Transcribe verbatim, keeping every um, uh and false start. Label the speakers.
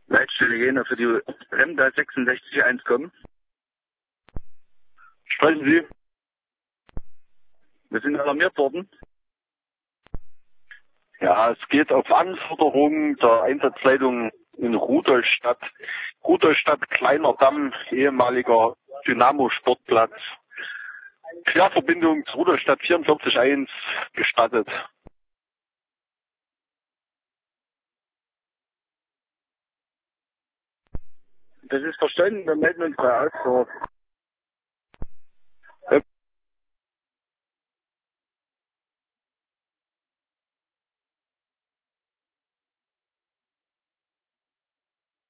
Speaker 1: Leitstelle Jena für die Remda sechsundsechzig eins kommen.
Speaker 2: Sprechen Sie?
Speaker 1: Wir sind alarmiert worden.
Speaker 2: Ja, es geht auf Anforderung der Einsatzleitung in Rudolstadt. Rudolstadt, Kleiner Damm, ehemaliger Dynamo-Sportplatz. Querverbindung zu Rudolstadt vierundvierzig eins gestattet.
Speaker 1: Das ist verstanden, wir melden uns bei Ausdorf.